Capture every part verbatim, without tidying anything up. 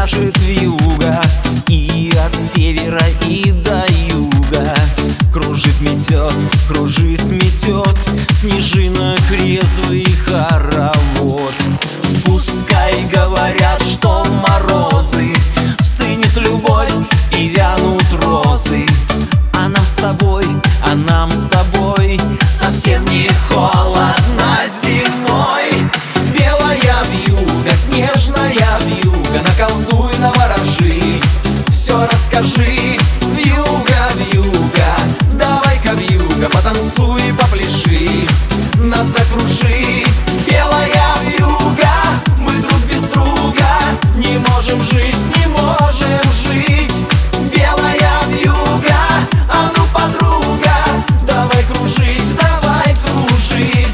пляшет вьюга, и от севера и до юга. Кружит, метет, кружит, метет снежинок резвый хоровод. Пускай говорят, что морозы, стынет любовь и вянут розы, а нам с тобой, а нам с тобой совсем не холодно зимой. Белая вьюга, снежная вьюга, наколдуй, наворожи, все расскажи. Вьюга, вьюга, давай-ка вьюга, потанцуй, попляши, нас закружи. Белая вьюга, мы друг без друга не можем жить, не можем жить. Белая вьюга, а ну, подруга, давай кружить, давай кружить.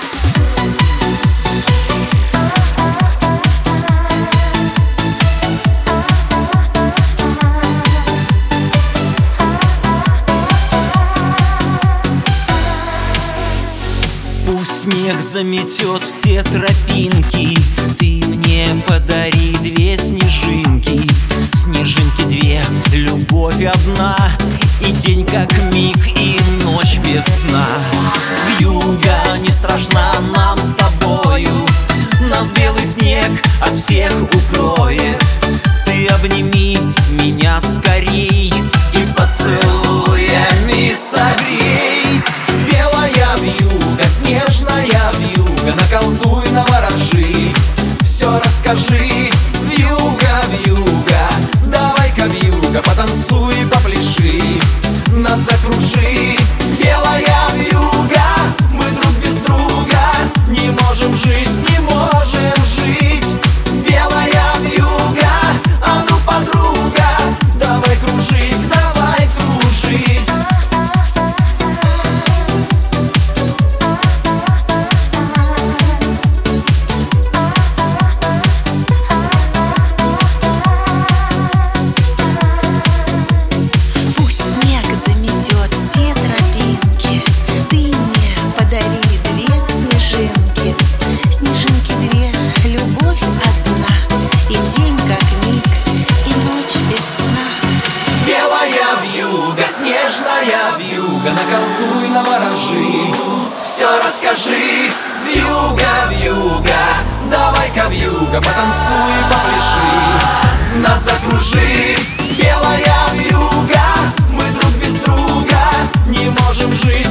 Пусть снег заметет все тропинки, ты мне подари две снежинки. Снежинки две, любовь одна, и день как миг, и ночь без сна. Вьюга не страшна нам с тобою, нас белый снег от всех укроет. Ты обними меня скорей и поцелуями согрей. Белая вьюга, снежная вьюга, наколдуй, наворожи, все расскажи. Вьюга, вьюга, давай-ка вьюга, потанцуй, попляши, нас закружи. Белая вьюга, мы друг без друга не можем жить, не можем жить. Белая вьюга, а ну, подруга, давай кружить, давай кружить. Снежная вьюга, наколдуй, наворожи, все расскажи. Вьюга, вьюга, давай-ка вьюга, потанцуй, попляши, нас закружи. Белая вьюга, мы друг без друга не можем жить.